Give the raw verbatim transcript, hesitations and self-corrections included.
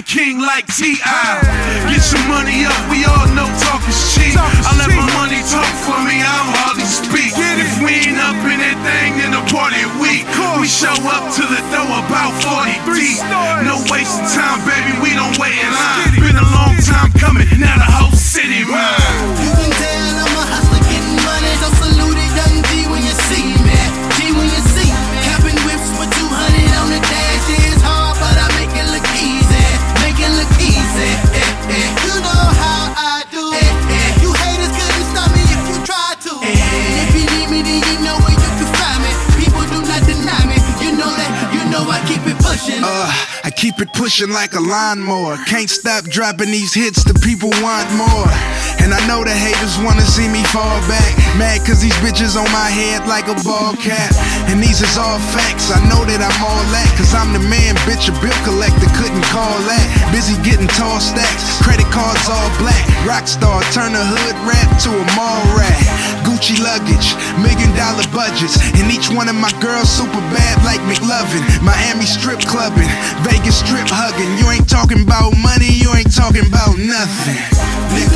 king like T I Get your money up, we all know talk is cheap. I let my money talk for me, I don't hardly speak. If we ain't up in that thing, then the party weak. We show up to the door about forty deep. No wasting time, baby, we don't wait in line. Been a long time coming, now the whole city mine. You can tell I'm a hustler getting money, so salute it, young G when you see me. G when you see me. Capping whips for two hundred on the dash. It's hard, but I make it look easy. Make it look easy. Eh, eh. You know how I do. Eh, eh. You haters couldn't stop me if you tried to. Eh. If you need me, then you know where you can find me. People do not deny me. You know that. You know I keep it pushing. Uh, I keep it pushing like a lawnmower. Can't stop dropping these hits, the people want more. And I know the haters wanna see me fall back. Mad cause these bitches on my head like a ball cap. And these is all facts, I know that I'm all that. Cause I'm the man, bitch, a bill collector couldn't call that. Busy getting tall stacks, credit cards all black. Rockstar, turn a hood rap to a mall rat. Gucci luggage, million dollar budgets. And each one of my girls super bad like McLovin. Miami strip clubbing, Vegas strip hugging. You ain't talking about money, you ain't talking about nothing. Nigga,